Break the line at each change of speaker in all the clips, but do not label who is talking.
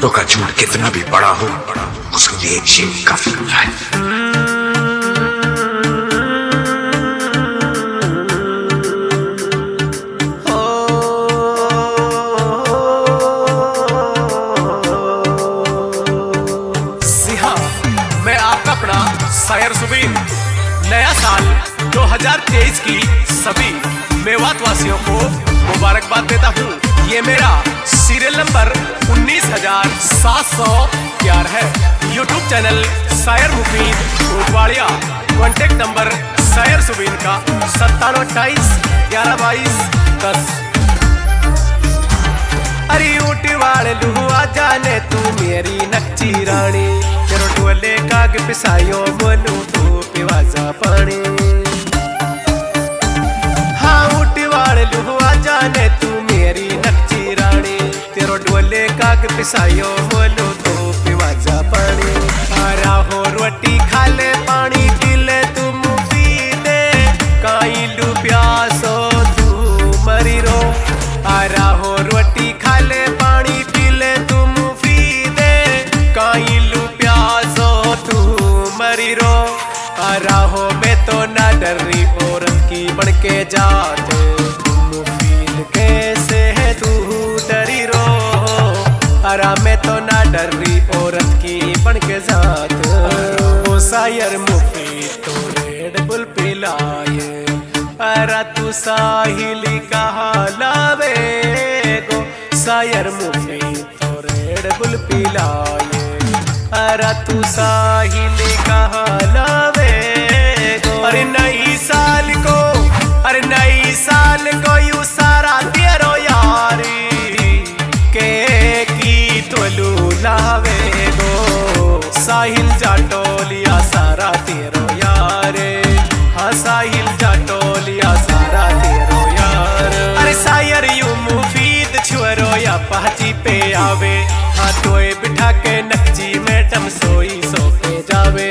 Photo का झूठ कितना भी बड़ा हो, उसके लिए एक शेर काफी होता है।
मैं आपका अपना शायर सुबीन नया साल 2023 की सभी मेवात वासियों को मुबारकबाद देता हूँ। ये मेरा सीरियल नंबर 19,711 है। यूट्यूब चैनल शायर मुफीद ऊटवाड़िया। कॉन्टेक्ट नंबर शायर सुबीन का 9728112210। अरे ऊटवाड़ लुआ जाने तू मेरी नक्ची रानी, तेरो टोले काग पिसायो मोलू तू पिवाजा पानी। हाँ ऊटवाड़ लुआ जाने तू मेरी नक्ची रानी, तेरो टोले काग पिसायो मोलू तू पिवाजा पानी। आरा हो रोटी खा ले पानी पी ले तू मुफीदे, काई लू प्यासो तू मरी रो। आरा हो रोटी खा ले पानी पी ले तू मुफीदे, काई लू प्यासो तू मरी रो। आरा हो मैं तो ना डरी औरत की बन के जात, मुफीद कैसे है तू डरी रो। आरा मैं तो ना डरी औरत की बन के जात, हो शायर मुफीद तो रेड बुल पिलाए। अरा तू साहिली कहा लावे गो, शायर मुफीद तो रेड बुल पिलाए। अरा तू साहिली कहा लावे गो। अरे नई साल को, अरे नई साल को यू सारा तेरो यारी के की तोलू लावे गो। साहिल जाटोलिया सारा तेरो यारे, हाँ साहिल जाटोलिया सारा तेरो यार। अरे शायर यू मुफीद छुअरो या पहची पे आवे, हाँ तोए बिठा के नक्ची मैडम सोई सो के जावे।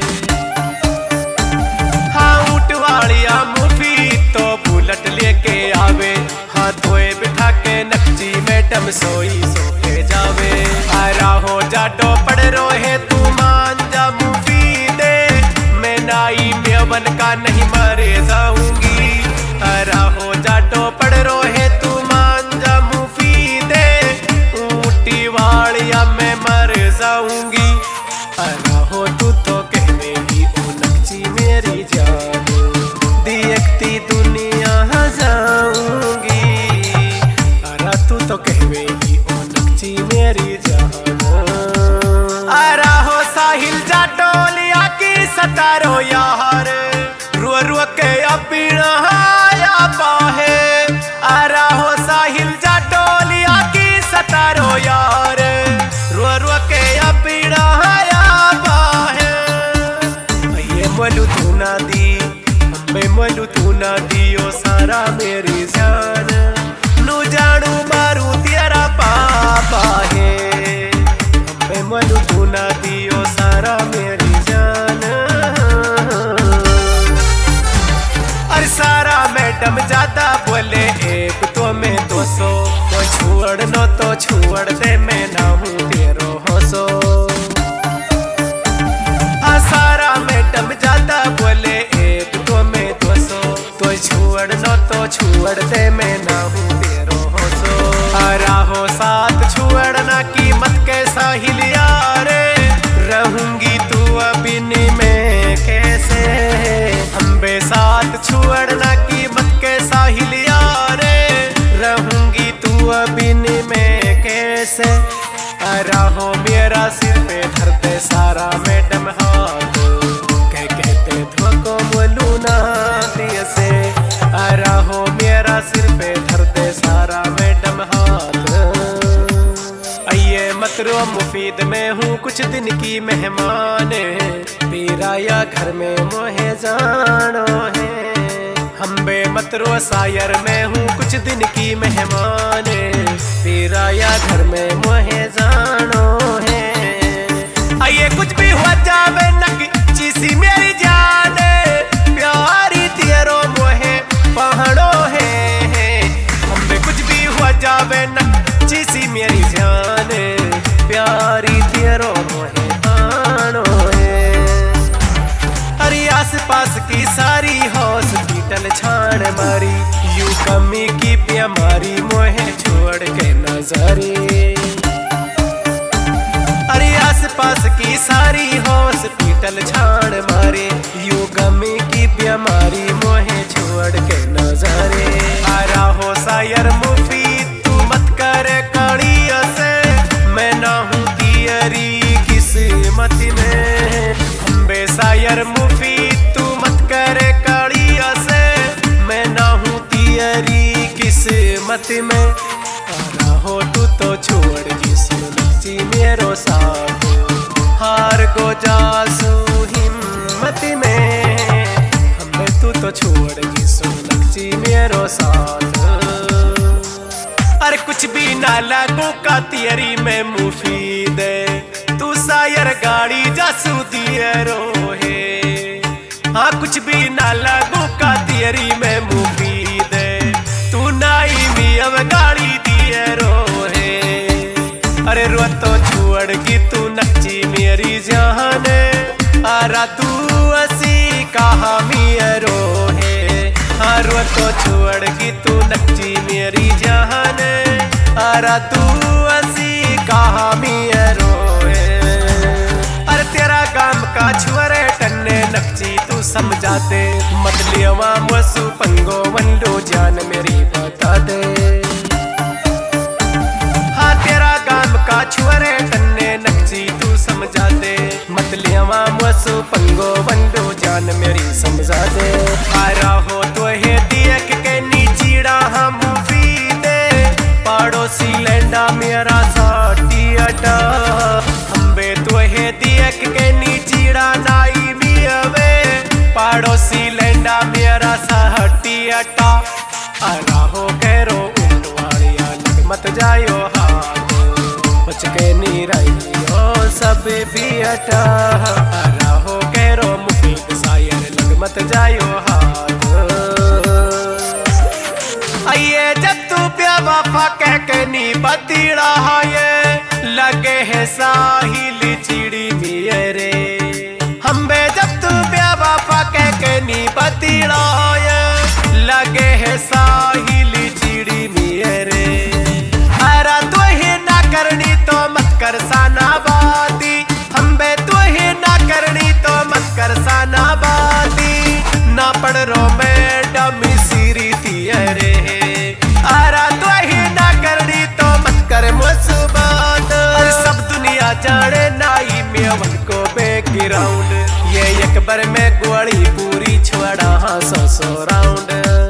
हाँ ऊटवाड़िया मुफीद तो बुलेट लेके आवे, हाँ तोए बिठा के नक्ची मैडम सोई सो के जावे। आरा हो जाटो पड़ रो है तू मान जा मुफीदे, मैं नाई मेवन का नहीं मरे जाऊंगी। आरा हो जाटो पड़ रो है तू मान जा मुफीदे, ऊटी वाड़िया मैं मर जाऊंगी। आरा हो तू तो कहवेगी ओ नक्ची मेरी जान, देखती दुनिया जाऊंगी। आरा तू तो कहवेगी ओ नक्ची मेरी जान। आरा हो साहिल जाटोलिया की सतारो यार, रुआ रुआ के अपीना या पाहे। आरा हो साहिल जाटोलिया की सतारो यार, रुआ रुआ के अपीना या पाहे। ये मोलू तू ना दी, हमें मोलू तू ना दियो सारा मेरी जान, नू जानू मारू तेरा पापा है। हमें मोलू तू ना दियो सारा मेरी जान। अरे सारा मैडम ज्यादा बोले एक तो मैं 200, तो छुअड़ नो तो छुअड़ दे मैं ना हूँ तेरो हंसो। हाँ सारा मैडम ज्यादा बोले एक तो मैं 200, तो छुअड़ नो तो छुअड़ दे मैं ना हूँ तेरो हंसो। आरा हो साथ छुअड़ना की मत कैसा हिलिया रे, रहूंगी तू अबिन में कैसे। अम्बे साथ छुअड़ना की मत कैसा हिलिया रे, रहूंगी तू अबिन में कैसे। आरा हो मेरा सिर पे धरते सारा मैडम हाथ, कह कहते धोको बोलू ना दिए से। आरा हो मेरा सिर पे धरते सारा मैडम हाथ। आइए मत रो मुफीद मैं हूँ कुछ दिन की मेहमान, तेरा या घर में मोहे जानो है। हम बे मत रो शायर मैं हूँ कुछ दिन की मेहमान, तेरा या घर में मोहे जानो है। आइए कुछ भी हो जावे नक चीसी मेरी जान, प्यारी तेरो मोहे पहाड़ो है। हम बे कुछ भी हो जावे नक चीसी मेरी जान, प्यार मेरो मोहे आनो है। अरे आस पास की सारी हॉस्पिटल छान मारी, यू कमी की बीमारी मोहे छोड़ के नजरे। अरे आस पास की सारी हॉस्पिटल छान मारे, यू कमी की बीमारी मोहे छोड़ के नजरे। आ रहा शायर मुफीद तू मत करे कड़िया से, मैं ना हूँ तेरी किस्मत में। हम बेशायर मुफीद तू मत करे कड़िया से, मैं ना हूँ तेरी किस्मत में। आ रहा तू तो छोड़ जी मेरो साथ, हार को जासू हिम्मत में। हमें तू तो छोड़ जी मेरो साथ। अरे कुछ भी ना लागू का तेरी में मुफीद है, तू शायर गाड़ी जासू दिए रोहे। हाँ कुछ भी ना लागू का तेरी में मुफीद है, तू नाई मी अब गाड़ी दिए रोहे। अरे रो तो छोड़ की तू नक्ची मेरी जान, आरा तू असी कहा मियरो है। हाँ रो तो छोड़ की तू नक्ची मेरी जान, आरा तू असी कहा मियरो है। अरे तेरा गाम का छुअरे टन्ने नक्ची तू समझा दे, मत लिया मसू पंगो वंडो जान मेरी बता दे। का छुअरे टन्ने नक्ची तू समझा दे, मत लिया मसू पंगो वंडो जान मेरी समझा दे। आ रहा तो है देख के नीचीड़ा हम दे, पड़ोसी लैंडा मेरा साटी अटा। हम बे तो है देख के नीचीड़ा नाई मियावे, पड़ोसी लैंडा मेरा साटी अटा। आ रहा करो उठवाड़िया लग मत जायो हाथ, बच के नीराइयो सब भी अटा। रहो करो मुफीद शायर लग मत जायो हाथ। आइए जब तू बेवफा कह के नी बतीड़ा ये, लगे है साहिल चिड़ी मेरे। हम बे जब तू बेवफा कह के नी बतीड़ा ये, लगे है साहिल चिड़ी मेरे। हरा तो ही ना करनी तो मत कर सानाबादी, हम बे तो ही ना करनी तो मत कर सानाबादी। ना पढ़ रो मैडम सीरी तियरे, आरा तो ही ना करनी तो मत कर मुसबात। सब दुनिया जाने नाई मेवन को बैकग्राउंड, ये एक बार में गोली पूरी छोड़ा हाँ 100 राउंड।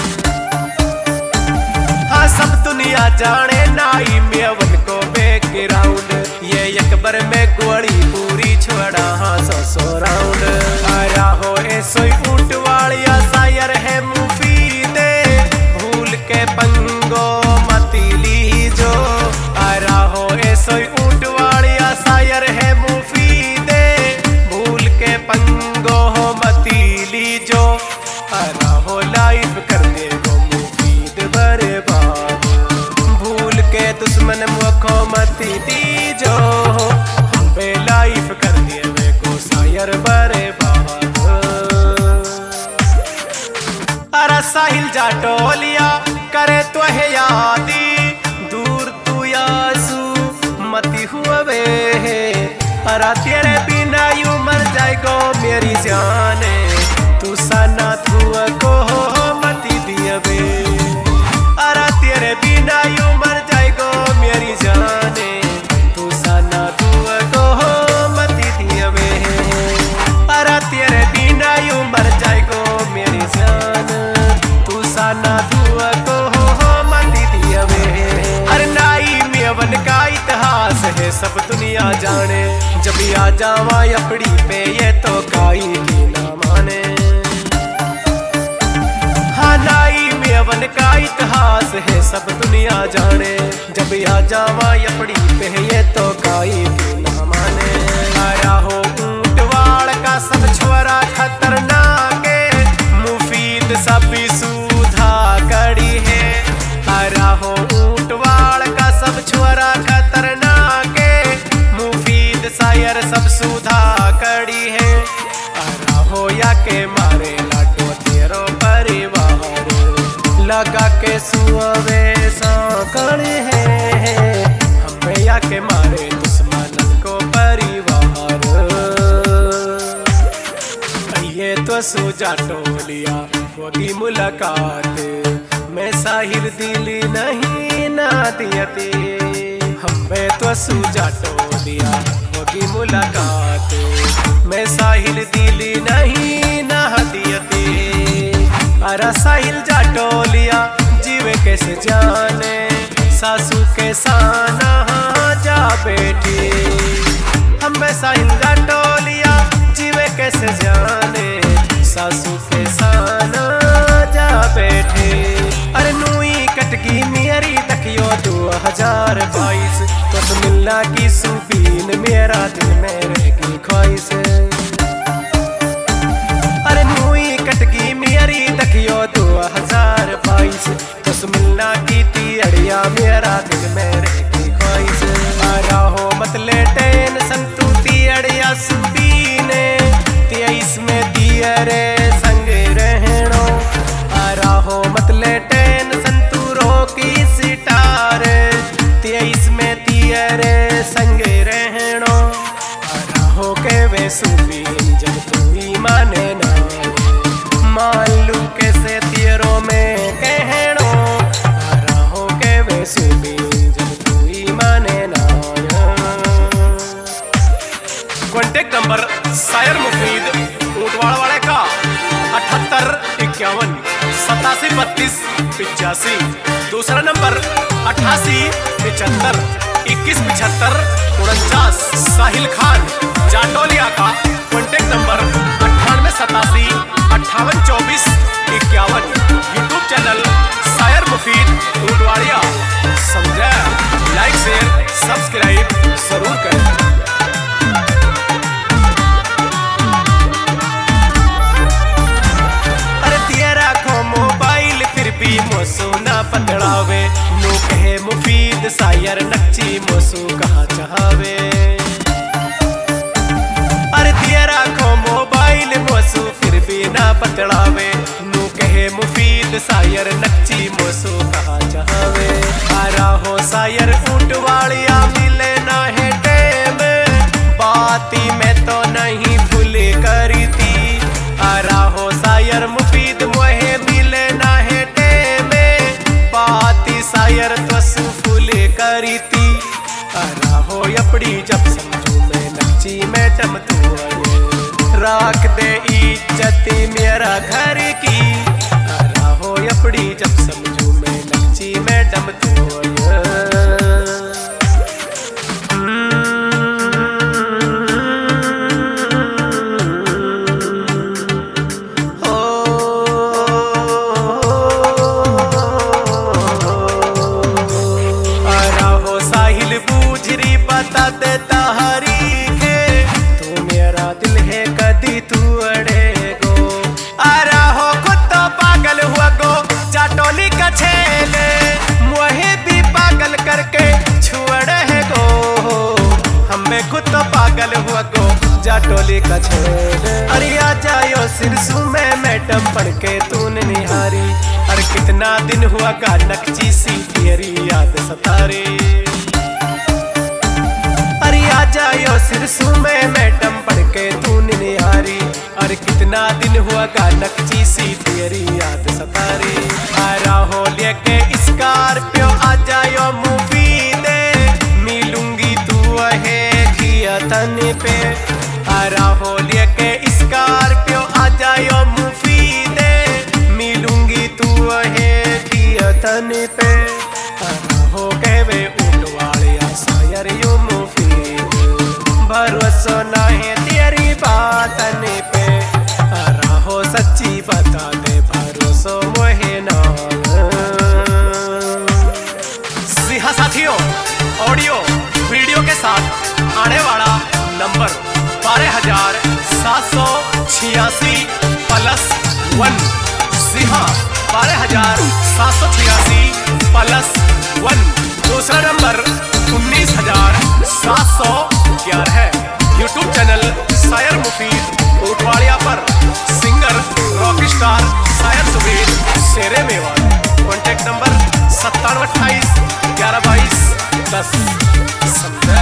हाँ सब दुनिया जाने नाई मेवन को बैकग्राउंड, ये एक बार में गोली पूरी छोड़ा हाँ 100 राउंड। आया हो ऐसो ऊंट वालिया शायर है मुफीद, भूल के पंगो मती लीजो। आया हो ऐसो ऊंट वालिया शायर है मुफीद, भूल के पंगो मती लीजो। आया हो लाइफ कर दे गो मुफीद बर्बाद, भूल के दुश्मन मुखो मती दीजो। हम पे लाइफ कर दिए वे को शायर बर्बाद। अरे साहिल जाटोलिया करे तो है यादी, दूर तू यासू मती हुआ वे। अरे तेरे बिना यूं मर जाएगो मेरी जाने, तू सना तू को मती दिया वे। अरे तेरे बिना यूं मर जाएगो मेरी जाने, तू सना तू को मती दिया वे। अरे तेरे बिना यूं मर जाएगो मेरी जान, तू सना तू को मती दिया वे। अरे नाई मेवन का इतिहास है सब दुनिया जाने, जब आ जावा अपड़ी पे ये तो काई की ना माने। हाँ नाई मेवन का इतिहास है सब दुनिया जाने, जब आ जावा अपड़ी पे ये तो काई की ना माने। आया हो ऊंट वाड़ का सब छोरा खतरनाक है, मुफीद सब सुधा कड़ी है। आया हो ऊंट वाड़ का सब छोरा खतरनाक है, मुफीद साई पियर सब सुधा कड़ी है। हो या के मारे लाडो तेरो परिवार लगा के सुअवे कड़ी है। हमें या के मारे दुश्मन को परिवार ये तो सूजा टोलिया होगी मुलाकात मैं साहिर दिली नहीं ना दियते। हमें तो सूजा टोलिया होगी मुलाकात मैं साहिल दिली नहीं ना दियते। अरे साहिल जा टोलिया जीवे कैसे जाने सासू के साना जा बेटी। हमें साहिल जा टोलिया जीवे कैसे जाने सासू के साना जा बैठे। अरे नूई कटगी मेरी तकियो 2022 तो मिलना की सुबीन मेरा दिल में रहेगी ख्वाहिश। अरे नूई कटगी मेरी तकियो 2022 तो मिलना की तियड़िया मेरा दिल में रहेगी ख्वाहिश। राहो मतले टेंशन तू तियड़िया सुबीने 23 में दियरे संग रहनो। राहो मतले टेंशन तू रोकी सितार 23 में दियरे संग रहनो। राहो के वे सुबीन जब तू ही माने ना मालू कैसे तेरो में कहनो। राहो के वे सुबीन जब तू ही माने ना। कॉन्टेक्ट नंबर शायर मुफीद ऊंटवाड़ा वाले का 78 51 87 32 85। दूसरा नंबर 88 75 21 75 49 साहिल खान जाटोलिया का। Contact number 98 87 58 24 51। यूट्यूब चैनल शायर मुफीद ऊंटवाड़िया। समझे? लाइक शेयर सब्सक्राइब जरूर करें। मोसू ना पतड़ावे नो कहे मुफीद शायर नक्ची मोसू कहाँ चाहवे। अरे दिया राखो मोबाइल मोसू फिर भी ना पतड़ावे नो कहे मुफीद शायर नक्ची मोसू कहाँ चाहवे। आरा हो शायर ऊंटवाड़िया मिले ना है टेम बाती में तो नहीं भूल करी थी। आरा हो शायर मुफीद मोहे मिले ना है शायर तो फूल करी थी। राहो अपनी जब समझू मैं नक्ची मैडम तू राख दे इज्जत मेरा घर की। राहो अपनी जब समझू मैं नक्ची मैडम तू बता देता हरी के तू मेरा दिल है कदी तू अड़ेगो। आरा हो खुद तो पागल हुआ गो जाटोली का छेले मुहे भी पागल करके छुड़े है गो। हमें खुद तो पागल हुआ गो जाटोली का छेले। अरे आ जायो सिरसू में मैडम पढ़ के तूने निहारी। अरे कितना दिन हुआ का नक्ची सी तेरी याद सतारी। आ जायो सिरसू में मैडम पढ़ के तूने निहारी। अरे कितना दिन हुआ का नक्ची सी तेरी याद सतारी। आरा हो लेके स्कॉर्पियो आ जायो मुफीद मिलूंगी तू है घिया तन पे। आरा हो लेके स्कॉर्पियो आ जायो मुफीद मिलूंगी तू है घिया तन पे। आरा हो के वे ऊंटवाड़िया शायर यो मुफीद भरोसा नहीं तेरी बातन पे। राहो सच्ची बता दे भरोसा मोहे ना। सिहा साथियों ऑडियो वीडियो के साथ आने वाला नंबर 12,786+1। सिहा 12,786+1। दूसरा नंबर 19,711 है। बस समझा।